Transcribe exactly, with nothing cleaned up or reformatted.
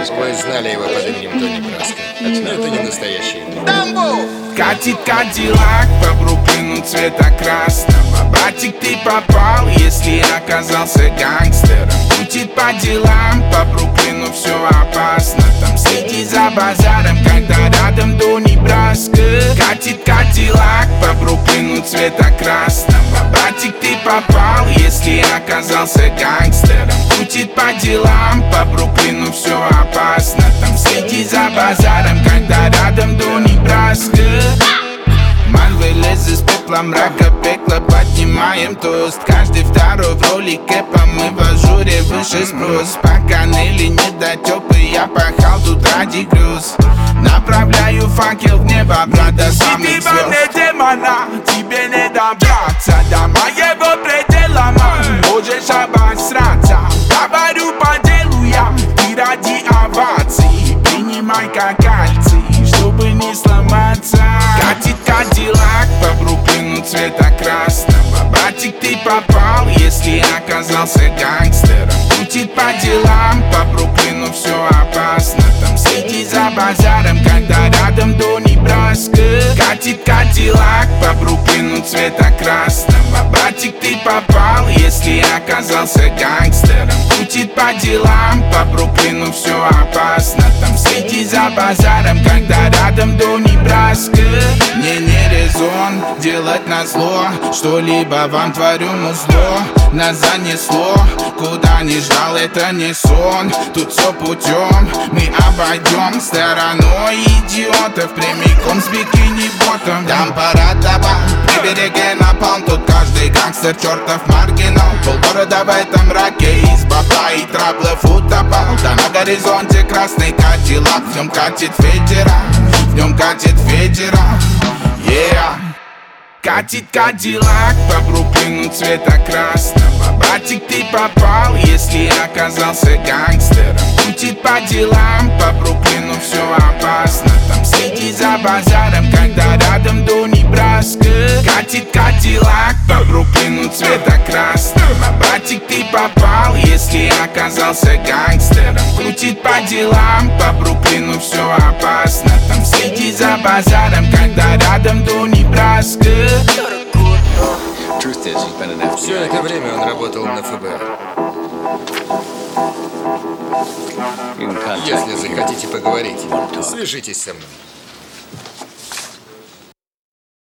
Вы знали его под именем Тони Браско. Но это не настоящий имя. Дамбо! Катит Кадиллак по Бруклину цвета красного. Братик, ты попал, если оказался гангстером. Крутит по делам, по Бруклину все опасно. Там следи за базаром, когда рядом Тони Браско. Катит Кадиллак по Бруклину цвета красного. Братик, ты попал, если оказался гангстером. Крутит по делам, по Бруклину все опасно. Там следи за базаром, когда рядом Тони Браско. Ман вылез из пепла, мрака, пекла, поднимаем тост. Каждый второй в роли кэпа, мы в ажуре, выше спрос. Пока ныли недотёпы, я пахал тут ради грез. Направляю факел в небо, брат, до самых звезд. Ты не демона, тебе не добраться до моего предела, ман. Можешь обосраться, говорю по делу я. Ты ради оваций, принимай как кальций, чтобы не сломаться. Катит Кадиллак по Бруклину цвета красного. Братик, ты попал, если оказался гангстером. Крутит по делам, по Бруклину все опасно. Там следи за базаром, когда рядом Тони Браско. Катит Кадиллак по Бруклину цвета красного. Братик, ты попал, если оказался гангстером. Крутит по делам, по Бруклину все опасно. Там следи за базаром, когда рядом Тони Браско. Мне не резон делать назло, что-либо вам творю музло. Нас занесло, куда не ждал, это не сон. Тут все путем, мы обойдем стороной идиотов, прямиком с бикини-ботом. Там парад табак, при береге напалм. Тут каждый гангстер чертов маргинал. Полгорода в этом мраке из бабла и траблов утопал. Да на горизонте красный Кадиллак, в нем катит ветеран, в нем катит ветеран, yeah. Катит Кадиллак по Бруклину цвета красного. Братик, ты попал, если оказался гангстером. Крутит по делам, по Бруклину все опасно. Там следи за базаром, когда рядом Тони Браско. Катит Кадиллак по Бруклину цвета красного. Братик, ты попал, если оказался гангстером. Крутит по делам, по Бруклину все опасно. Там следи за базаром, когда рядом Тони Браско. Все это время он работал на эф бэ эр. Если захотите поговорить, свяжитесь со мной.